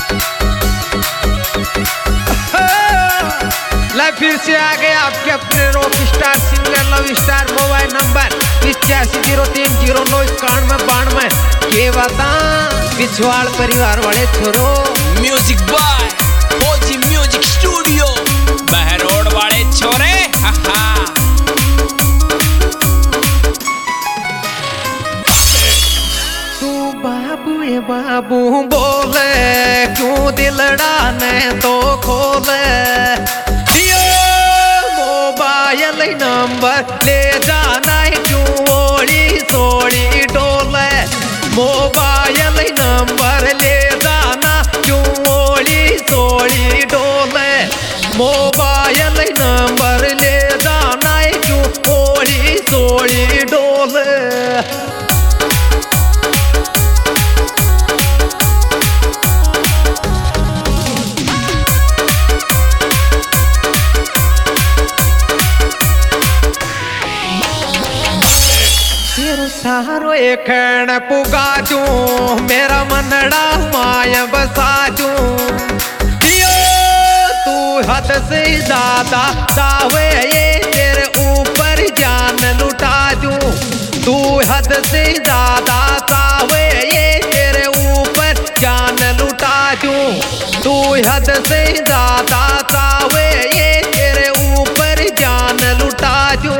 फिर से आ गए आपके अपने rock star singer love star. Mobile number 8503099192। के बता पिछवाड़ परिवार वाले छोरो। म्यूजिक बाय फौजी म्यूजिक स्टूडियो बहरोड वाले छोरे। तू बाबू ये बाबू बोले क्यों दिलड़ा ने तो खोले। मोबाइल नंबर ले जाना है क्यों ओड़ी सोड़ी डोले। मोबाइल नंबर ले जाना क्यों ओड़ी सोड़ी डोले। मोबाइल नंबर ले जाना है क्यों ओड़ी सोड़ी डोले। सारो एखण पुगा चू मेरा मनड़ा माया बसा चू। तू हद से ज्यादा चाहे ये तेरे ऊपर जान लुटा चू। तू हद से ज्यादा चाहे ये तेरे ऊपर जान लुटा चू। तू हद से ज्यादा चाहे ये तेरे ऊपर जान लुटा चू।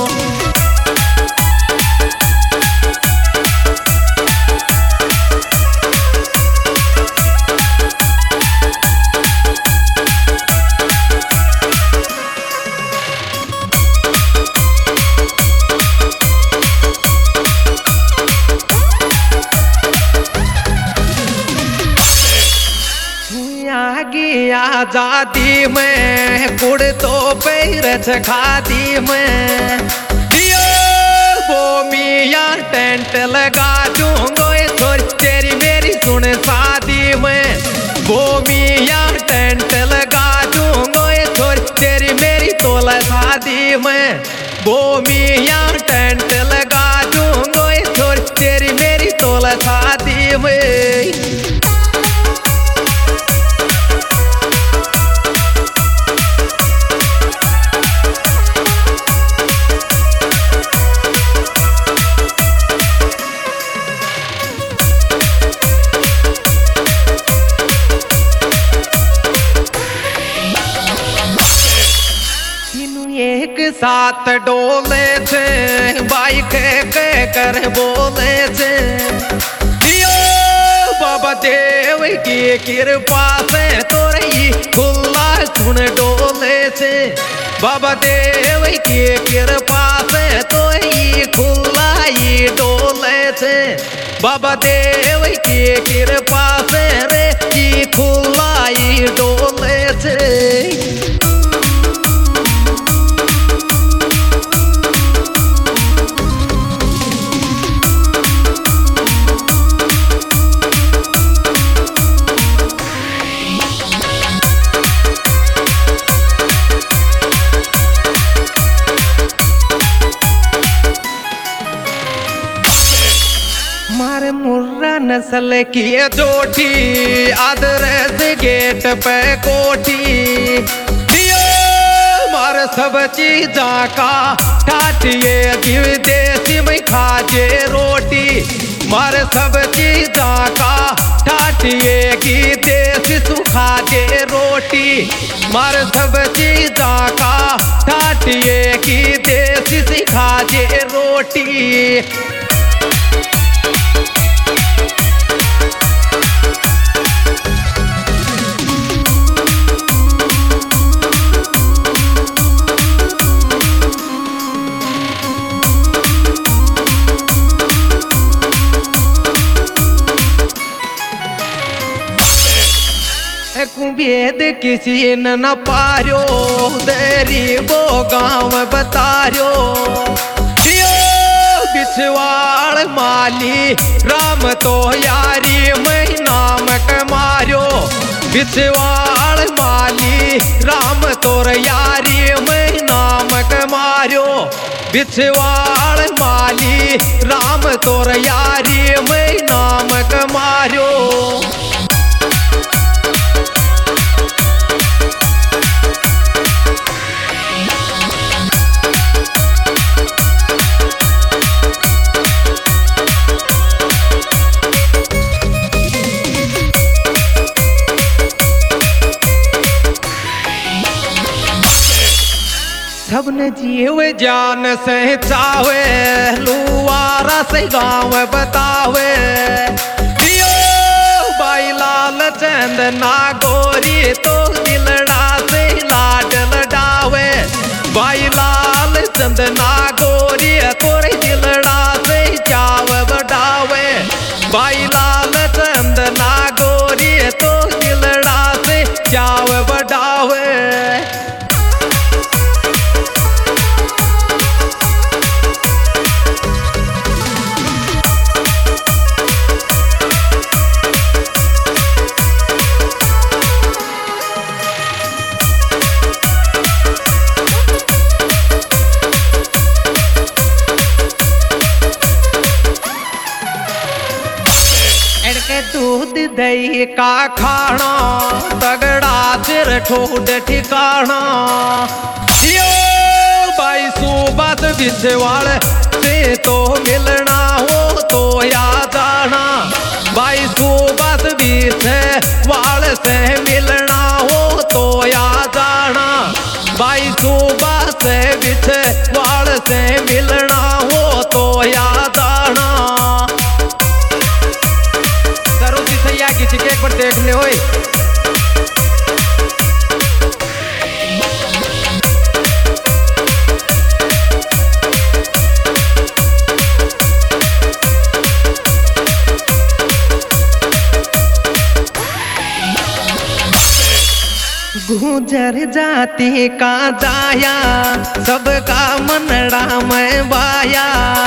आजादी में गुड़ तो पैरच खादी में। वो मियाँ टेंट लगा दूंगो थोड़ी तेरी मेरी सुन शादी में। वो मियाँ टेंट लगा दूंगो थोड़ी तेरी मेरी तोला शादी में। वो मियाँ टेंट लगा दूंगो थोड़ी तेरी मेरी तोला शादी में। एक साथ डोले थे बाइक के कर बोले थे। बाबा देव की कृपा से तोरे खुला सुन डोले थे। बाबा देव की कृपा से तोरे खुला डोले थे। बाबा देव की कृपा से रे की खुला डोले थे। मारे मुर्रा नस्ल की जोटी आदरस गेट पे कोठी। मारे सब चीजा का ठाटिए जीव देसी में खाजे रोटी। मारे सब चीजा का ठाटिए की देसी सुखा जे रोटी। मारे सब चीजा का ठाटिए की देसी सिखा जे रोटी। भेद किसी न पारो देरी वो गाँव बतारो। बिछवाड़ माली राम तो यारी मैं नाम कमारो। बिछवाड़ माली राम तोर यारी मैं नाम कमारो। बिछवाड़ माली राम तोर यारी मैं नाम कमारो। सबने जीव जान से चावे लुआरा से गाँव बतावे भाई लाल चंद नागोरी तो दिलड़ा से लाड लडावे भाई लाल चंद नागोरी तोरे दिलड़ा से चाव बढ़ावे भाई लाल चंद नागोरी तो दिलड़ा से चाव बढ़ावे दूध दही का खाना तगड़ा सिर ठोड ठिकाना यो भाई सुबह बिछवाड़ से तो मिलना हो तो याद आना भाई सुबह बिछवाड़ से मिलना हो तो याद आना भाई सुबह से बिछवाड़ से मिलना हो तो याद आना किसी के एक बार देख ले होई गुजर जाती का जाया सबका मनड़ा में बाया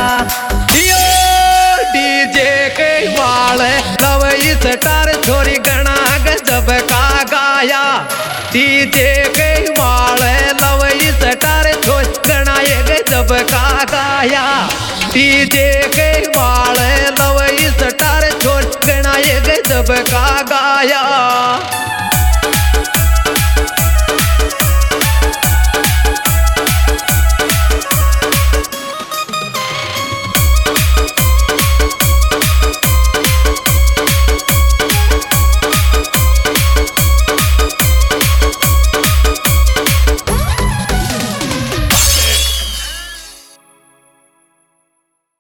डीजे के वाल लवई स्टार छोरी गणा गजब का गाया डीजे के वाल लवई स्टार छोरी गणा गजब का गाया डीजे के वाल लव